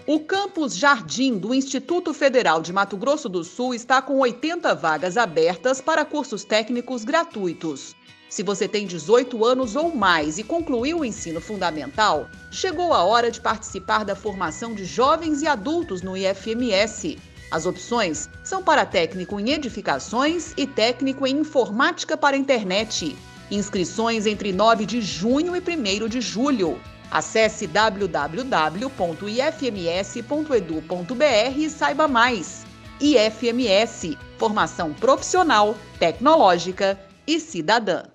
O Campus Jardim do Instituto Federal de Mato Grosso do Sul está com 80 vagas abertas para cursos técnicos gratuitos. Se você tem 18 anos ou mais e concluiu o ensino fundamental, chegou a hora de participar da formação de jovens e adultos no IFMS. As opções são para técnico em edificações e técnico em informática para a internet. Inscrições entre 9 de junho e 1º de julho. Acesse www.ifms.edu.br e saiba mais. IFMS, formação profissional, tecnológica e cidadã.